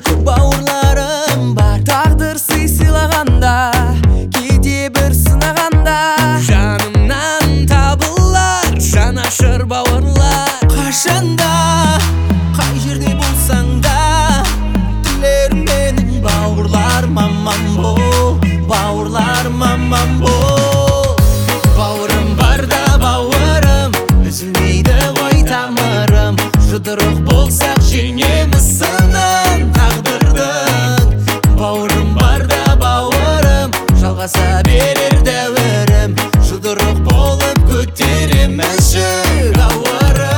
бауырларым бар. Тағдыр сый сыйлағанда, кейде бір сынағанда, жанымнан табылар жанашыр бауырлар. Қашанда, қай жерде болсаң да, тілерім менің бауырларым аман бол, бауырларым аман бол. Бауырым барда бауырым, үзілмейді ғой тамырым. Жұдырық болсақ жеңеміз сынын тағдырдың. Бауырым барда бауырым, жалғаса берер дәуірім. Жұдырық болып көтереміз жүк ауырым.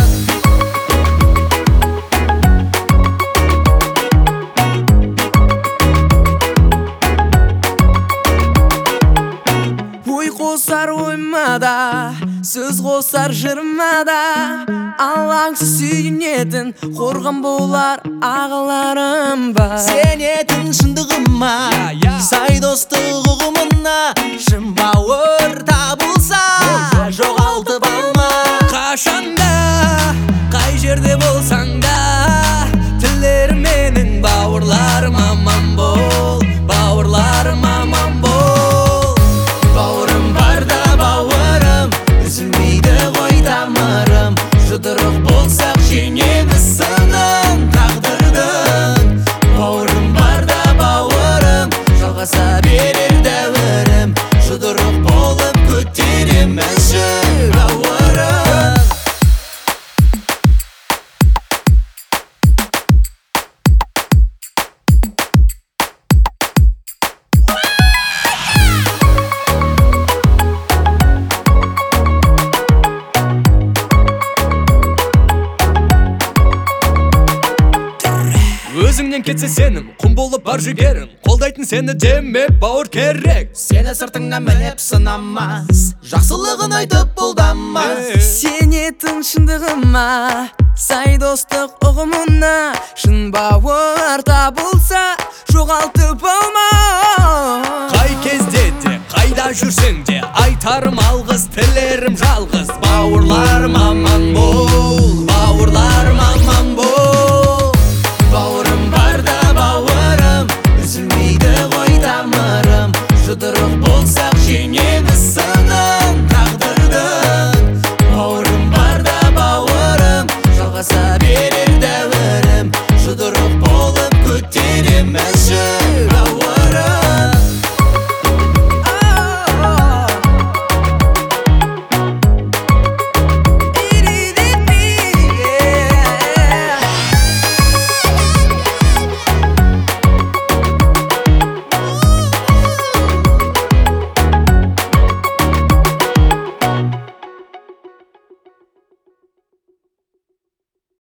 Ой қосар оймада, сөз қосар жырмада, алаңсыз сүйінетін қорған болар ағаларым бар. Сенетін шындығыма, сай достық ұғымына, шын бауыр табылса жоғалтып алма. Қашанда, қай жерде болсаң да, тілерім менің бауырларым аман бол, бауырларым аман бол. Бауырым барда бауырым, үзілмейді ғой тамырым. Жұдырық болсақ жеңеміз сынын тағдырдың. Бауырым барда бауырым, жалғаса берер дәуірім. Жұдырық болып көтереміз жүк ауырым. Өзіңнен кетсе сенім, құм болып бар жүгерім. Қолдайтын сені демеп бауыр керек. Сені сыртыңнан мінеп сынамас, жақсылығын айтып бұлдамас. Сенетін шындығыма, сай достық ұғымына, шын бауыр табылса жоғалтып алма. Қай кезде де, қайда жүрсең де, айтарым алғыс, тілерім жалғыз. Бауырларым аман бол, бауырларым аман бол. Бауырым барда бауырым, үзілмейді ғой тамырым. Жұдырық болсақ жеңеміз сынын тағдырдың. Бауырым барда бауырым, жалғаса берер дәуірім. Жұдырық болып көтереміз жүк